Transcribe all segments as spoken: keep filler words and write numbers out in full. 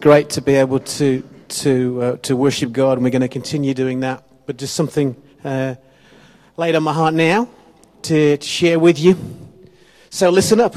great to be able to to uh, to worship God, and we're going to continue doing that. But just something uh, laid on my heart now to, to share with you. So listen up.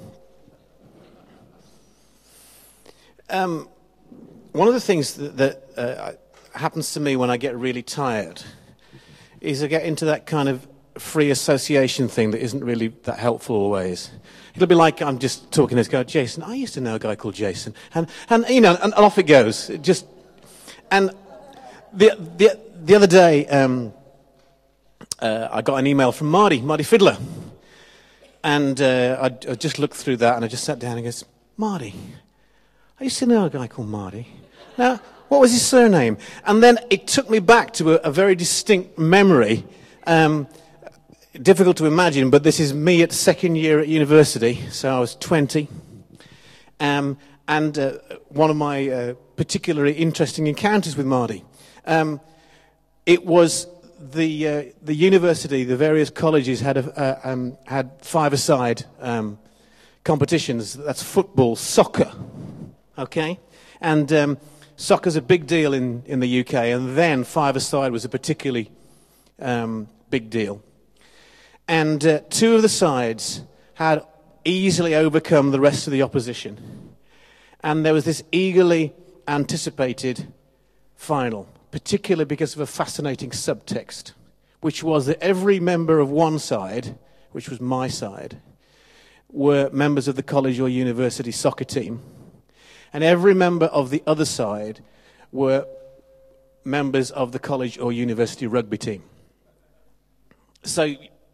Um, one of the things that, that uh, happens to me when I get really tired is I get into that kind of free association thing that isn't really that helpful always. It'll be like I'm just talking to this guy, Jason. I used to know a guy called Jason, and and you know, and, and off it goes. It just and the the the other day, um, uh, I got an email from Marty, Marty Fiddler, and uh, I, I just looked through that, and I just sat down and goes, Marty, I used to know a guy called Marty. Now, what was his surname? And then it took me back to a, a very distinct memory. Um, Difficult to imagine, but this is me at second year at university, so I was twenty. Um, and uh, one of my uh, particularly interesting encounters with Marty. Um, it was the uh, the university, the various colleges had a, uh, um, had five-a-side um, competitions. That's football, soccer, okay? And um, soccer's a big deal in, in the U K, and then five-a-side was a particularly um, big deal. And uh, two of the sides had easily overcome the rest of the opposition. And there was this eagerly anticipated final, particularly because of a fascinating subtext, which was that every member of one side, which was my side, were members of the college or university soccer team. And every member of the other side were members of the college or university rugby team. So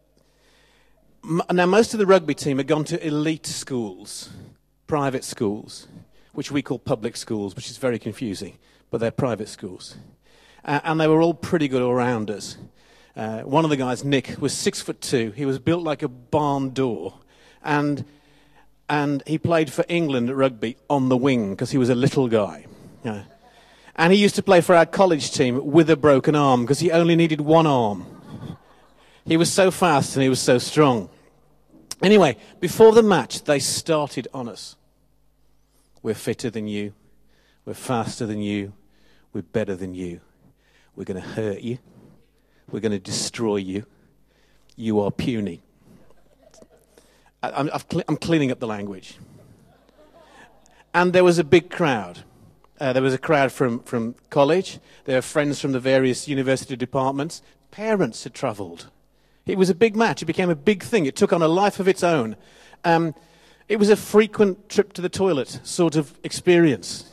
now, most of the rugby team had gone to elite schools, private schools, which we call public schools, which is very confusing, but they're private schools. Uh, and they were all pretty good all-rounders. Uh, one of the guys, Nick, was six foot two. He was built like a barn door. And, and he played for England at rugby on the wing because he was a little guy. Yeah. And he used to play for our college team with a broken arm because he only needed one arm. He was so fast and he was so strong. Anyway, before the match, they started on us. We're fitter than you. We're faster than you. We're better than you. We're going to hurt you. We're going to destroy you. You are puny. I, I'm, I've cl- I'm cleaning up the language. And there was a big crowd. Uh, there was a crowd from, from college. There were friends from the various university departments. Parents had travelled. It was a big match. It became a big thing. It took on a life of its own. Um, it was a frequent trip to the toilet sort of experience.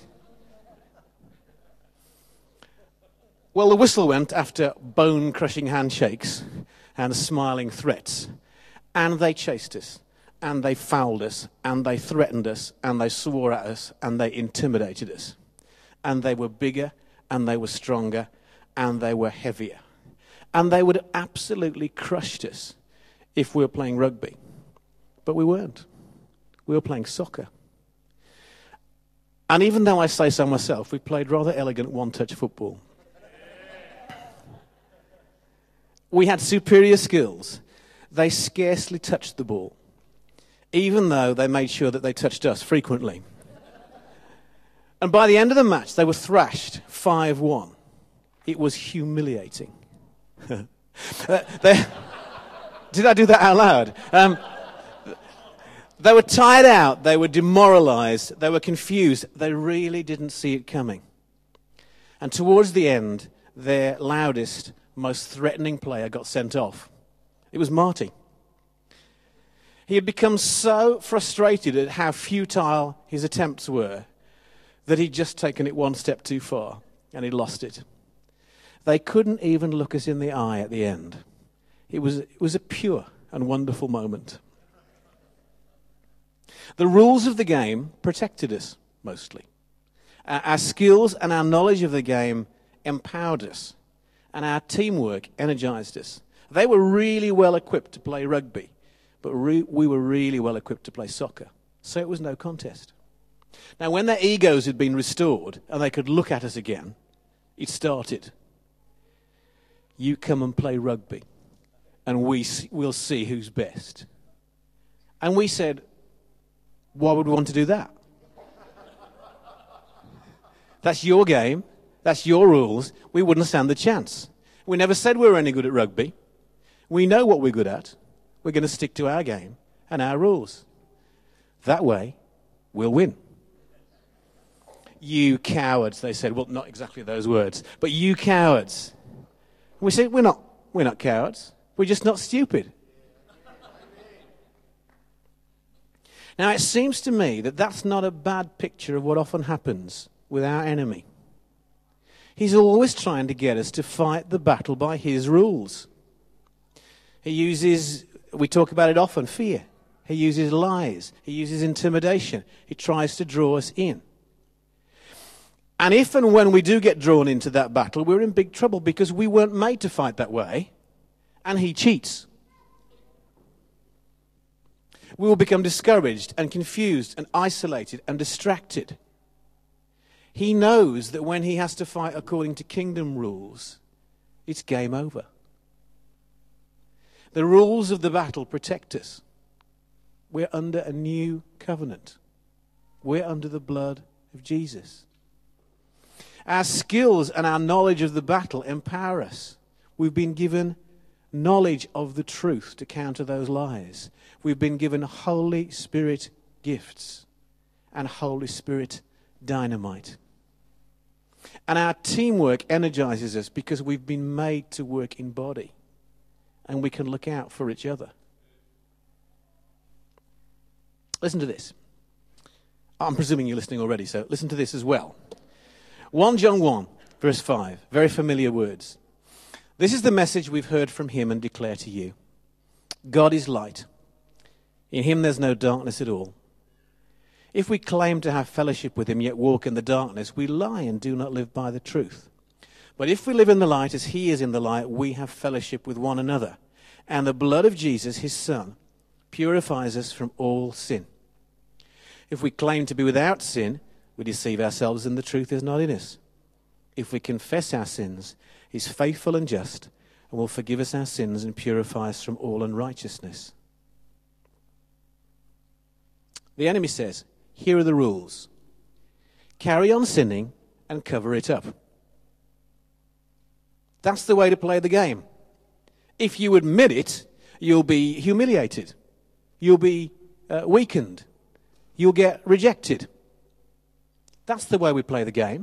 Well, the whistle went after bone-crushing handshakes and smiling threats. And they chased us. And they fouled us. And they threatened us. And they swore at us. And they intimidated us. And they were bigger. And they were stronger. And they were heavier. And they would have absolutely crushed us if we were playing rugby. But we weren't. We were playing soccer. And even though I say so myself, we played rather elegant one-touch football. We had superior skills. They scarcely touched the ball, even though they made sure that they touched us frequently. And by the end of the match, they were thrashed five one. It was humiliating. uh, they, did I do that out loud? Um, they were tired out. They were demoralized. They were confused. They really didn't see it coming. And towards the end, their loudest, most threatening player got sent off. It was Marty. He had become so frustrated at how futile his attempts were that he'd just taken it one step too far and he'd lost it. They couldn't even look us in the eye at the end. It was, it was a pure and wonderful moment. The rules of the game protected us, mostly. Uh, our skills and our knowledge of the game empowered us, and our teamwork energized us. They were really well equipped to play rugby, but re- we were really well equipped to play soccer, so it was no contest. Now, when their egos had been restored and they could look at us again, it started. You come and play rugby, and we see, we'll see who's best. And we said, why would we want to do that? That's your game. That's your rules. We wouldn't stand the chance. We never said we were any good at rugby. We know what we're good at. We're going to stick to our game and our rules. That way, we'll win. You cowards, they said. Well, not exactly those words, but you cowards. We said, we're not, we're not cowards. We're just not stupid. Now, it seems to me that that's not a bad picture of what often happens with our enemy. He's always trying to get us to fight the battle by his rules. He uses, we talk about it often, fear. He uses lies. He uses intimidation. He tries to draw us in. And if and when we do get drawn into that battle, we're in big trouble because we weren't made to fight that way, and he cheats. We will become discouraged and confused and isolated and distracted. He knows that when he has to fight according to kingdom rules, it's game over. The rules of the battle protect us. We're under a new covenant. We're under the blood of Jesus. Our skills and our knowledge of the battle empower us. We've been given knowledge of the truth to counter those lies. We've been given Holy Spirit gifts and Holy Spirit dynamite. And our teamwork energizes us because we've been made to work in body. And we can look out for each other. Listen to this. I'm presuming you're listening already, so listen to this as well. First John one, verse five. Very familiar words. This is the message we've heard from him and declare to you. God is light. In him there's no darkness at all. If we claim to have fellowship with him, yet walk in the darkness, we lie and do not live by the truth. But if we live in the light as he is in the light, we have fellowship with one another. And the blood of Jesus, his Son, purifies us from all sin. If we claim to be without sin, we deceive ourselves and the truth is not in us. If we confess our sins, he's faithful and just and will forgive us our sins and purify us from all unrighteousness. The enemy says, here are the rules. Carry on sinning and cover it up. That's the way to play the game. If you admit it, you'll be humiliated. You'll be uh, weakened. You'll get rejected. That's the way we play the game.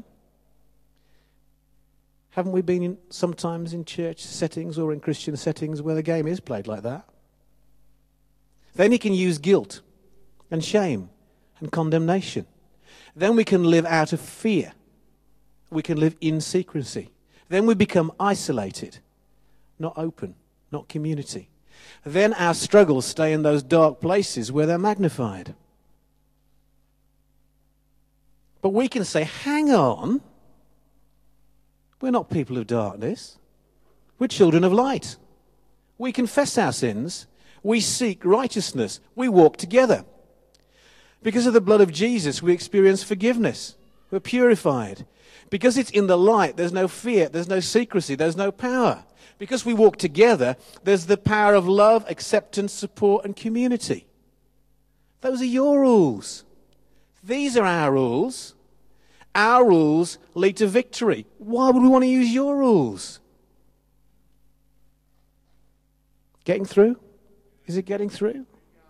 Haven't we been in, sometimes in church settings or in Christian settings where the game is played like that? Then he can use guilt and shame and condemnation. Then we can live out of fear. We can live in secrecy. Then we become isolated, not open, not community. Then our struggles stay in those dark places where they're magnified. But we can say, hang on, we're not people of darkness. We're children of light. We confess our sins. We seek righteousness. We walk together. Because of the blood of Jesus, we experience forgiveness. We're purified. Because it's in the light, there's no fear, there's no secrecy, there's no power. Because we walk together, there's the power of love, acceptance, support, and community. Those are your rules. These are our rules. Our rules lead to victory. Why would we want to use your rules? Getting through? Is it getting through?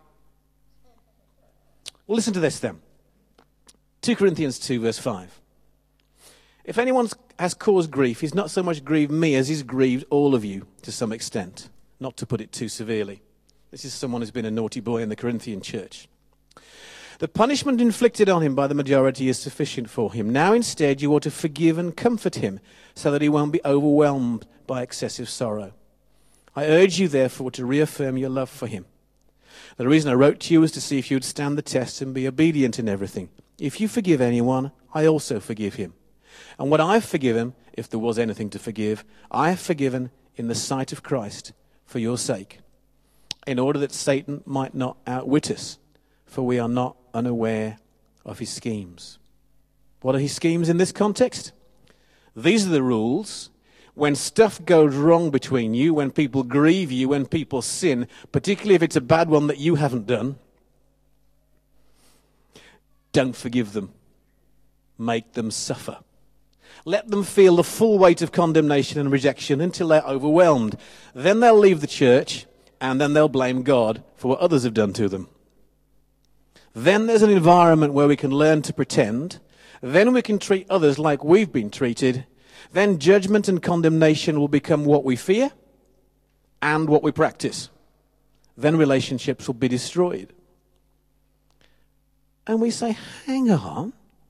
Well, listen to this then. Second Corinthians two, verse five. If anyone has caused grief, he's not so much grieved me as he's grieved all of you to some extent, not to put it too severely. This is someone who's been a naughty boy in the Corinthian church. The punishment inflicted on him by the majority is sufficient for him. Now instead you ought to forgive and comfort him so that he won't be overwhelmed by excessive sorrow. I urge you therefore to reaffirm your love for him. The reason I wrote to you was to see if you would stand the test and be obedient in everything. If you forgive anyone, I also forgive him. And what I've forgiven, if there was anything to forgive, I have forgiven in the sight of Christ for your sake, in order that Satan might not outwit us, for we are not unaware of his schemes. What are his schemes in this context? These are the rules. When stuff goes wrong between you, when people grieve you, when people sin, particularly if it's a bad one that you haven't done, don't forgive them. Make them suffer. Let them feel the full weight of condemnation and rejection until they're overwhelmed. Then they'll leave the church, and then they'll blame God for what others have done to them. Then there's an environment where we can learn to pretend. Then we can treat others like we've been treated. Then judgment and condemnation will become what we fear and what we practice. Then relationships will be destroyed. And we say, hang on.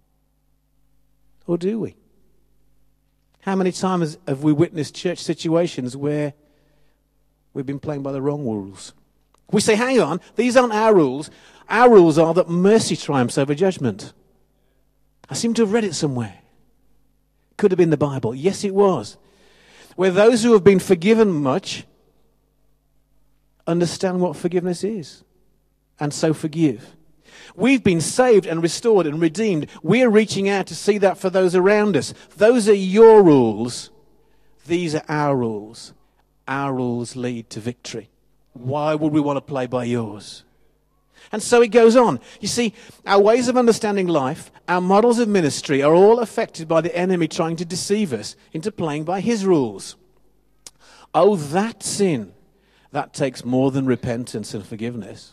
Or do we? How many times have we witnessed church situations where we've been playing by the wrong rules? We say, hang on, these aren't our rules. Our rules are that mercy triumphs over judgment. I seem to have read it somewhere. Could have been the Bible. Yes, it was. Where those who have been forgiven much understand what forgiveness is, and so forgive. We've been saved and restored and redeemed. We're reaching out to see that for those around us. Those are your rules. These are our rules. Our rules lead to victory. Why would we want to play by yours? And so it goes on. You see, our ways of understanding life, our models of ministry are all affected by the enemy trying to deceive us into playing by his rules. Oh, that sin, that takes more than repentance and forgiveness.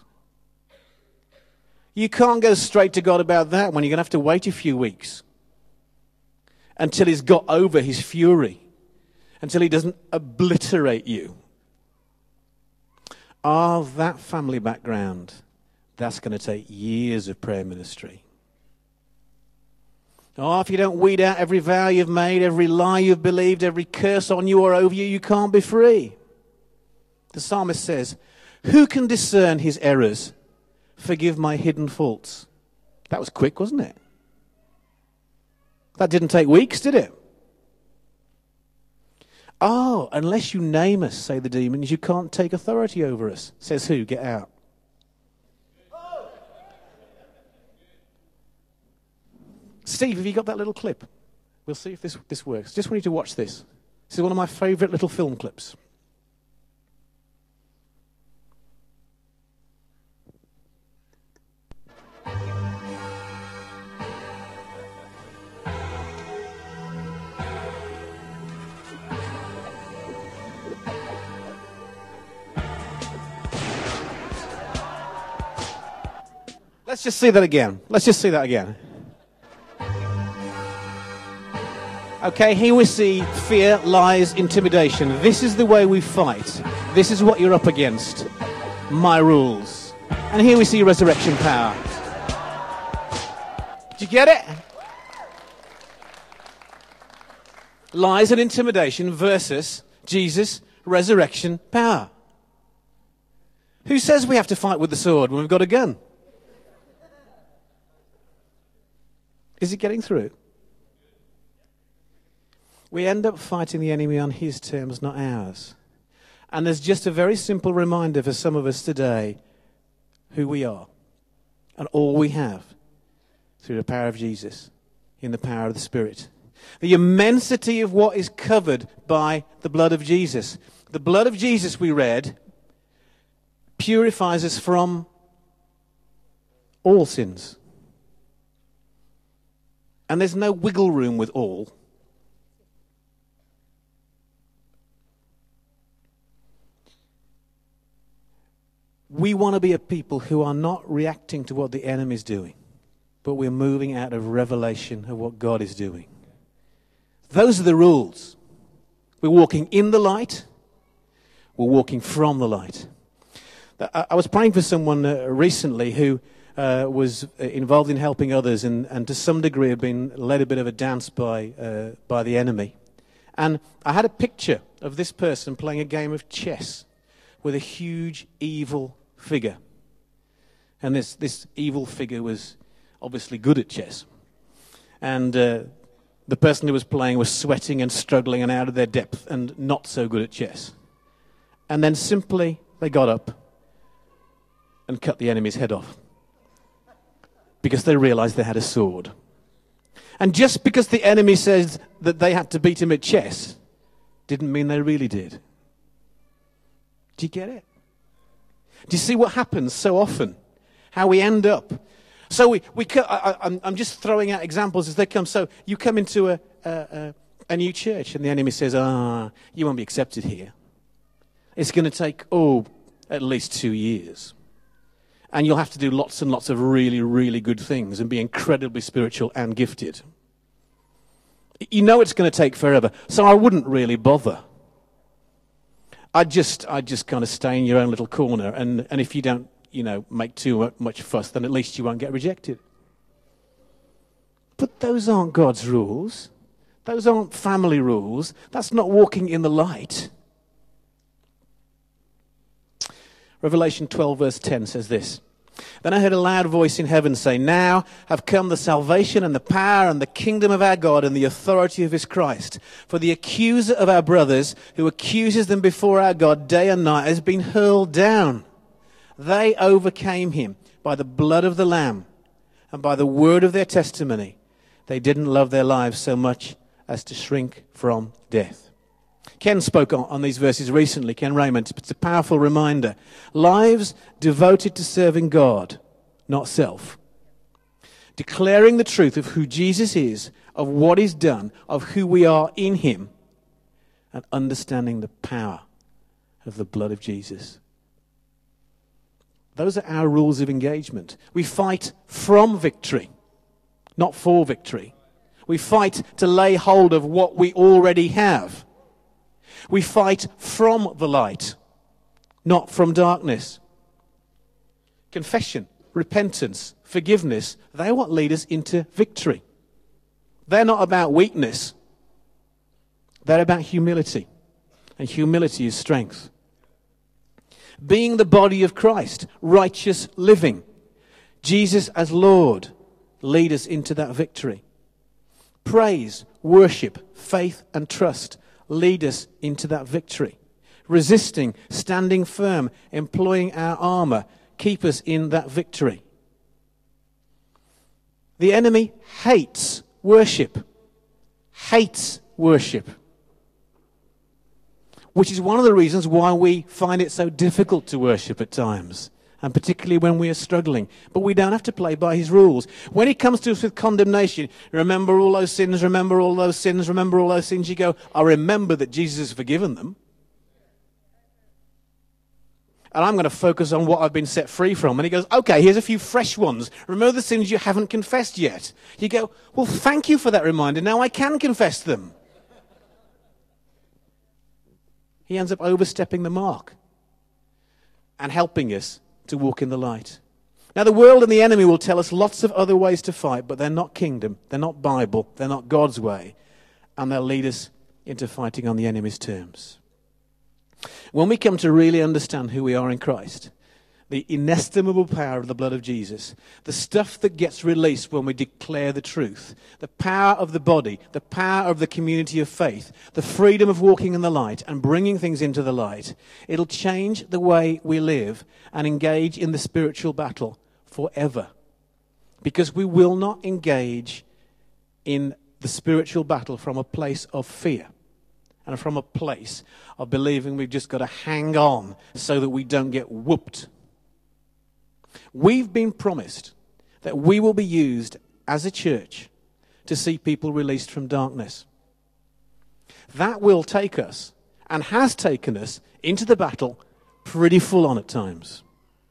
You can't go straight to God about that when you're going to have to wait a few weeks until he's got over his fury, until he doesn't obliterate you. Oh, that family background, that's going to take years of prayer ministry. Oh, if you don't weed out every vow you've made, every lie you've believed, every curse on you or over you, you can't be free. The psalmist says, who can discern his errors? Forgive my hidden faults. That was quick, wasn't it? That didn't take weeks, did it? Oh, unless you name us, say the demons, you can't take authority over us. Says who? Get out. Steve, have you got that little clip? We'll see if this, this works. Just want you to watch this. This is one of my favourite little film clips. Let's just see that again. Let's just see that again. Okay, here we see fear, lies, intimidation. This is the way we fight. This is what you're up against. My rules. And here we see resurrection power. Did you get it? Lies and intimidation versus Jesus' resurrection power. Who says we have to fight with the sword when we've got a gun? Is it getting through? We end up fighting the enemy on his terms, not ours. And there's just a very simple reminder for some of us today who we are and all we have through the power of Jesus, in the power of the Spirit. The immensity of what is covered by the blood of Jesus. The blood of Jesus, we read, purifies us from all sins. And there's no wiggle room with all. We want to be a people who are not reacting to what the enemy is doing, but we're moving out of revelation of what God is doing. Those are the rules. We're walking in the light. We're walking from the light. I was praying for someone uh, recently who uh, was involved in helping others and, and to some degree had been led a bit of a dance by, uh, by the enemy. And I had a picture of this person playing a game of chess with a huge evil figure. And this, this evil figure was obviously good at chess. And uh, the person who was playing was sweating and struggling and out of their depth and not so good at chess. And then simply they got up and cut the enemy's head off because they realized they had a sword. And just because the enemy says that they had to beat him at chess didn't mean they really did. Do you get it? Do you see what happens so often? How we end up So we, we co- I, I'm, I'm just throwing out examples as they come. So you come into a, a, a, a new church and the enemy says, ah, you won't be accepted here. It's going to take, oh, at least two years. And you'll have to do lots and lots of really, really good things and be incredibly spiritual and gifted. You know it's going to take forever. So I wouldn't really bother. I'd just, I'd just kind of stay in your own little corner. And, and if you don't, you know, make too much fuss, then at least you won't get rejected. But those aren't God's rules. Those aren't family rules. That's not walking in the light. Revelation twelve verse ten says this. Then I heard a loud voice in heaven say, now have come the salvation and the power and the kingdom of our God and the authority of his Christ. For the accuser of our brothers, who accuses them before our God day and night, has been hurled down. They overcame him by the blood of the Lamb and by the word of their testimony. They didn't love their lives so much as to shrink from death. Ken spoke on, on these verses recently, Ken Raymond. It's a powerful reminder. Lives devoted to serving God, not self. Declaring the truth of who Jesus is, of what he's done, of who we are in him, and understanding the power of the blood of Jesus. Those are our rules of engagement. We fight from victory, not for victory. We fight to lay hold of what we already have. We fight from the light, not from darkness. Confession, repentance, forgiveness, they're what lead us into victory. They're not about weakness. They're about humility. And humility is strength. Being the body of Christ, righteous living. Jesus as Lord, lead us into that victory. Praise, worship, faith and trust lead us into that victory. Resisting, standing firm, employing our armor, keep us in that victory. The enemy hates worship. Hates worship. Which is one of the reasons why we find it so difficult to worship at times. And particularly when we are struggling. But we don't have to play by his rules. When he comes to us with condemnation, remember all those sins, remember all those sins, remember all those sins, you go, I remember that Jesus has forgiven them. And I'm going to focus on what I've been set free from. And he goes, okay, here's a few fresh ones. Remember the sins you haven't confessed yet. You go, well, thank you for that reminder. Now I can confess them. He ends up overstepping the mark and helping us to walk in the light. Now the world and the enemy will tell us lots of other ways to fight, but they're not kingdom, they're not Bible, they're not God's way, and they'll lead us into fighting on the enemy's terms. When we come to really understand who we are in Christ, the inestimable power of the blood of Jesus, the stuff that gets released when we declare the truth, the power of the body, the power of the community of faith, the freedom of walking in the light and bringing things into the light, it'll change the way we live and engage in the spiritual battle forever. Because we will not engage in the spiritual battle from a place of fear and from a place of believing we've just got to hang on so that we don't get whooped. We've been promised that we will be used as a church to see people released from darkness. That will take us, and has taken us, into the battle pretty full on at times.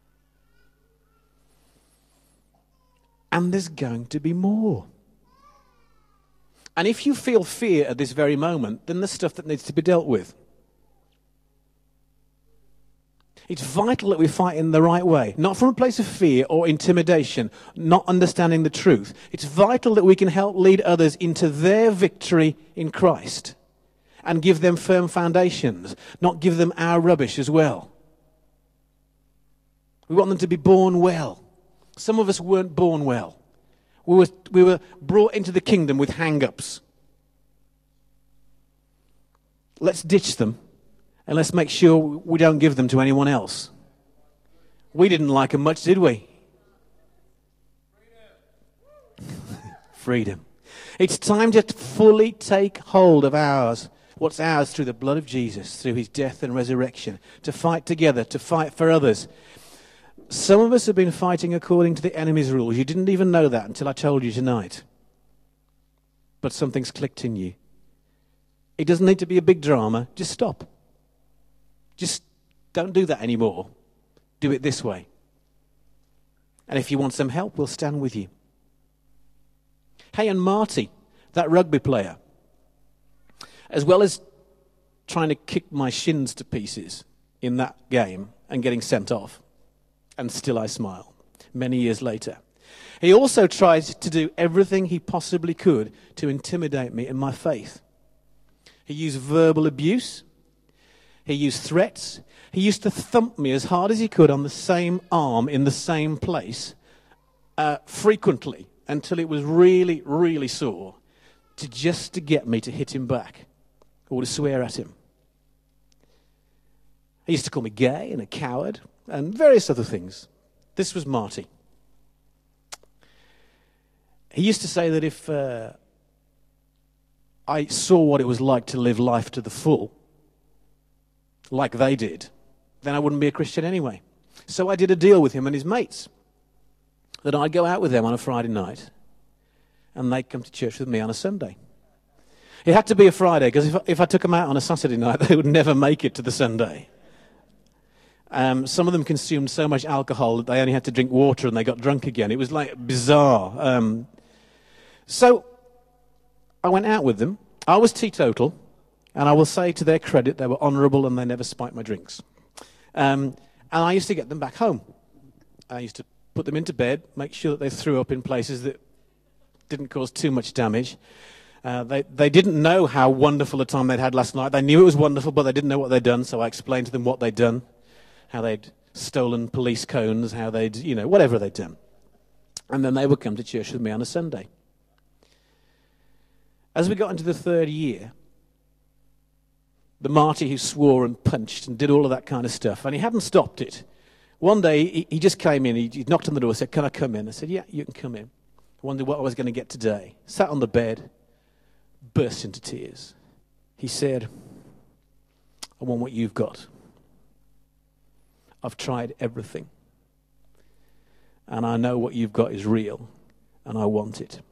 And there's going to be more. And if you feel fear at this very moment, then there's stuff that needs to be dealt with. It's vital that we fight in the right way, not from a place of fear or intimidation, not understanding the truth. It's vital that we can help lead others into their victory in Christ and give them firm foundations, not give them our rubbish as well. We want them to be born well. Some of us weren't born well. We were, we were brought into the kingdom with hang-ups. Let's ditch them. And let's make sure we don't give them to anyone else. We didn't like them much, did we? Freedom. Freedom. It's time to fully take hold of ours, what's ours through the blood of Jesus, through his death and resurrection, to fight together, to fight for others. Some of us have been fighting according to the enemy's rules. You didn't even know that until I told you tonight. But something's clicked in you. It doesn't need to be a big drama. Just stop. Just don't do that anymore. Do it this way. And if you want some help, we'll stand with you. Hey, and Marty, that rugby player, as well as trying to kick my shins to pieces in that game and getting sent off, and still I smile, many years later. He also tried to do everything he possibly could to intimidate me in my faith. He used verbal abuse. He used threats. He used to thump me as hard as he could on the same arm in the same place, uh, frequently, until it was really, really sore, to just to get me to hit him back or to swear at him. He used to call me gay and a coward and various other things. This was Marty. He used to say that if uh, I saw what it was like to live life to the full, like they did, then I wouldn't be a Christian anyway. So I did a deal with him and his mates that I'd go out with them on a Friday night and they'd come to church with me on a Sunday. It had to be a Friday, because if, if I took them out on a Saturday night, they would never make it to the Sunday. Um, some of them consumed so much alcohol that they only had to drink water and they got drunk again. It was like bizarre. Um, so I went out with them. I was teetotal, and I will say to their credit, they were honourable and they never spiked my drinks. Um, and I used to get them back home. I used to put them into bed, make sure that they threw up in places that didn't cause too much damage. Uh, they, they didn't know how wonderful a time they'd had last night. They knew it was wonderful, but they didn't know what they'd done, so I explained to them what they'd done, how they'd stolen police cones, how they'd, you know, whatever they'd done. And then they would come to church with me on a Sunday. As we got into the third year, the Marty who swore and punched and did all of that kind of stuff, and he hadn't stopped it. One day, he, he just came in, he, he knocked on the door, said, "Can I come in?" I said, "Yeah, you can come in." I wondered what I was going to get today. Sat on the bed, burst into tears. He said, "I want what you've got. I've tried everything. And I know what you've got is real, and I want it."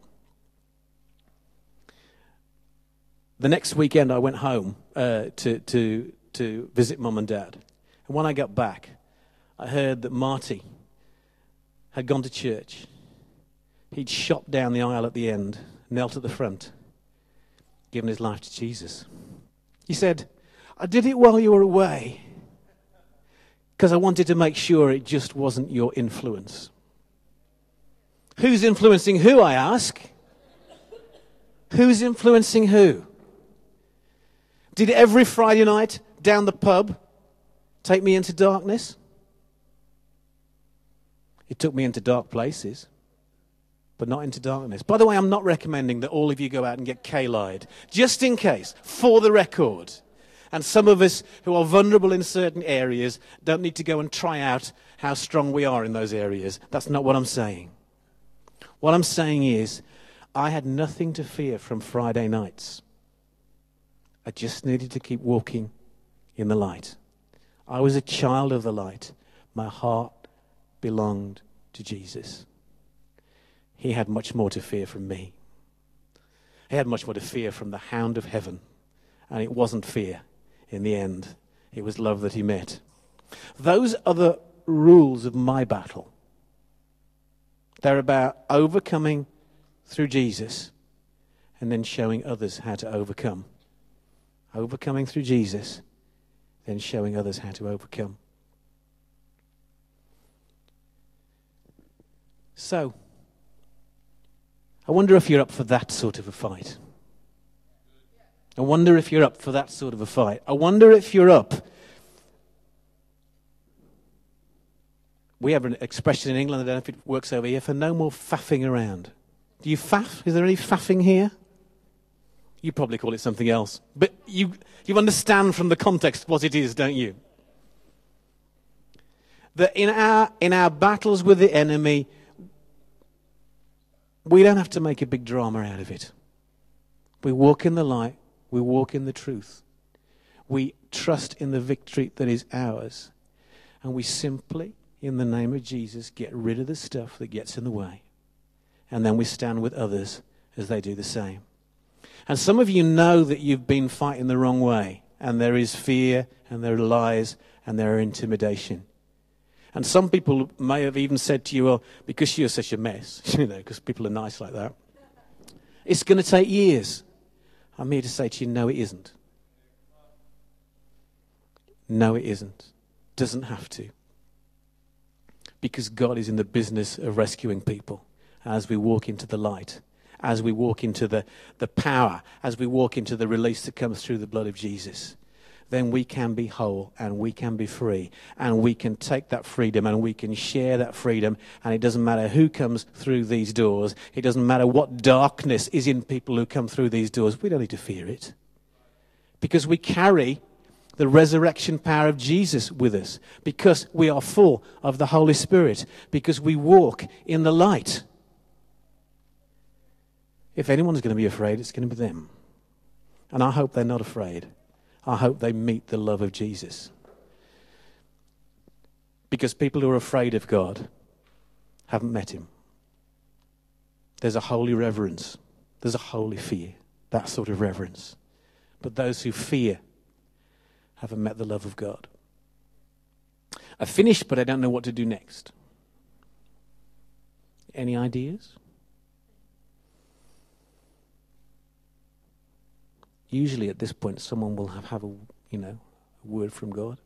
The next weekend I went home uh, to, to, to visit Mum and Dad. And when I got back, I heard that Marty had gone to church. He'd shot down the aisle at the end, knelt at the front, given his life to Jesus. He said, "I did it while you were away because I wanted to make sure it just wasn't your influence." Who's influencing who, I ask? Who's influencing who? Did every Friday night down the pub take me into darkness? It took me into dark places, but not into darkness. By the way, I'm not recommending that all of you go out and get K-lied, just in case, for the record. And some of us who are vulnerable in certain areas don't need to go and try out how strong we are in those areas. That's not what I'm saying. What I'm saying is, I had nothing to fear from Friday nights. I just needed to keep walking in the light. I was a child of the light. My heart belonged to Jesus. He had much more to fear from me. He had much more to fear from the hound of heaven. And it wasn't fear in the end. It was love that he met. Those are the rules of my battle. They're about overcoming through Jesus and then showing others how to overcome. Overcoming through Jesus, then showing others how to overcome. So, I wonder if you're up for that sort of a fight. I wonder if you're up for that sort of a fight. I wonder if you're up. We have an expression in England, I don't know if it works over here, for no more faffing around. Do you faff? Is there any faffing here? You probably call it something else. But you, you understand from the context what it is, don't you? That in our, in our battles with the enemy, we don't have to make a big drama out of it. We walk in the light. We walk in the truth. We trust in the victory that is ours. And we simply, in the name of Jesus, get rid of the stuff that gets in the way. And then we stand with others as they do the same. And some of you know that you've been fighting the wrong way. And there is fear, and there are lies, and there are intimidation. And some people may have even said to you, well, because you're such a mess, you know, because people are nice like that, it's going to take years. I'm here to say to you, no, it isn't. No, it isn't. Doesn't have to. Because God is in the business of rescuing people as we walk into the light, as we walk into the, the power, as we walk into the release that comes through the blood of Jesus. Then we can be whole and we can be free, and we can take that freedom and we can share that freedom, and it doesn't matter who comes through these doors. It doesn't matter what darkness is in people who come through these doors. We don't need to fear it, because we carry the resurrection power of Jesus with us, because we are full of the Holy Spirit, because we walk in the light. If anyone's going to be afraid, it's going to be them. And I hope they're not afraid. I hope they meet the love of Jesus. Because people who are afraid of God haven't met him. There's a holy reverence. There's a holy fear. That sort of reverence. But those who fear haven't met the love of God. I finished, but I don't know what to do next. Any ideas? Usually at this point, someone will have, have a, you know, a word from God.